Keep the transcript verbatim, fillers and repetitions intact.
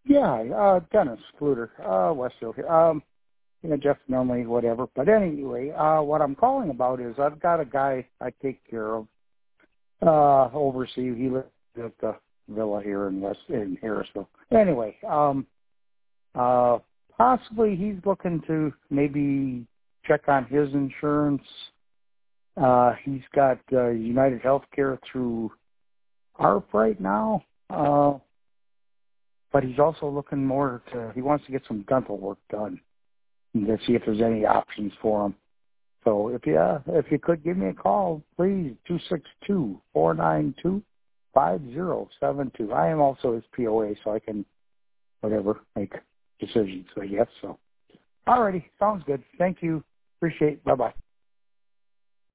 Yeah, uh, Dennis Fluter, uh, Westfield here. Um, you know, Jeff normally whatever. But anyway, uh, what I'm calling about is I've got a guy I take care of, uh, overseas. He lives at the villa here in West, in Harrisville. Anyway, um, uh, possibly he's looking to maybe check on his insurance. Uh, he's got, uh, United Healthcare through A R P right now. Uh, but he's also looking more to, he wants to get some dental work done and to see if there's any options for him. So if you, uh, if you could give me a call, please, two six two, four nine two, five zero seven two. I am also his P O A, so I can, whatever, make decisions, I guess. So, alrighty, sounds good. Thank you. Appreciate it. Bye-bye.